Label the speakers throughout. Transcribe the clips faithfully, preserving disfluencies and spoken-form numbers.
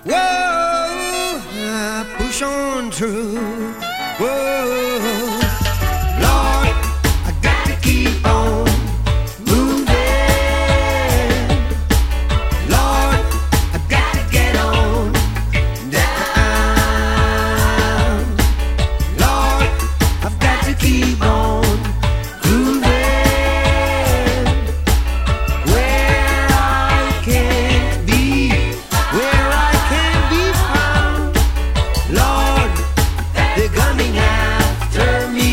Speaker 1: Whoa, I push on through. Whoa, Lord, I got to keep on moving. Lord, I got to get on down. Lord, I've got to keep on grooving. Where I can't be, where I can't be found. Lord, they're coming after me.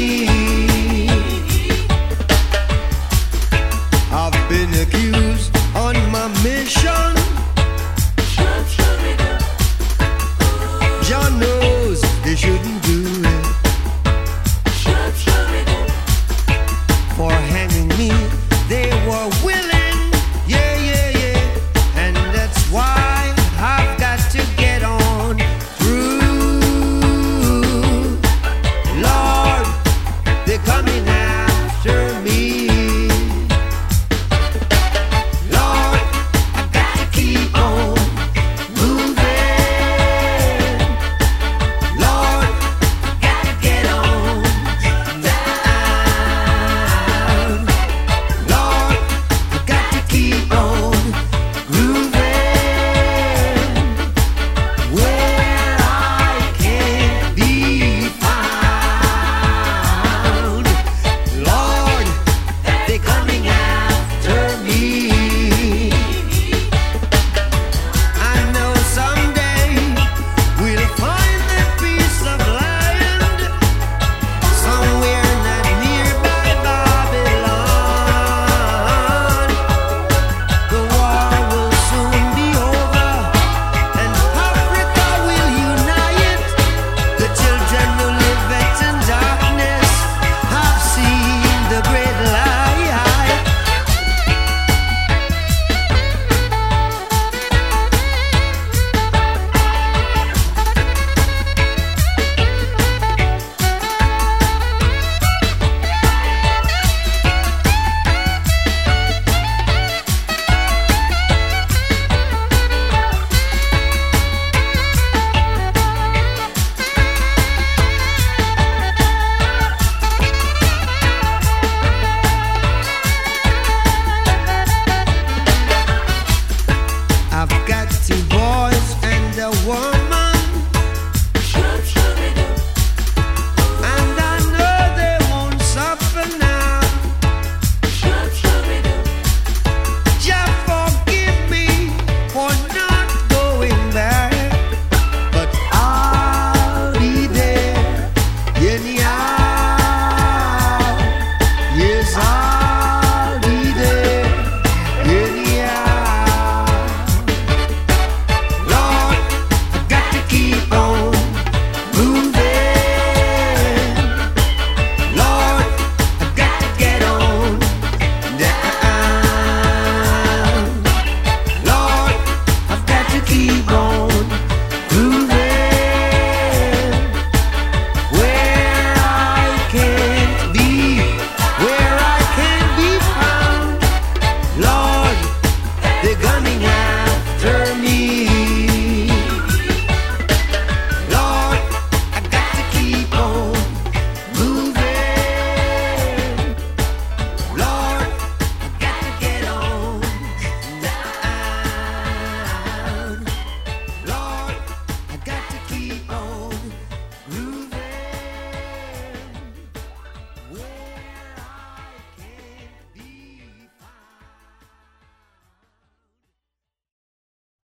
Speaker 1: I've been accused on my mission. John knows they shouldn't do it. For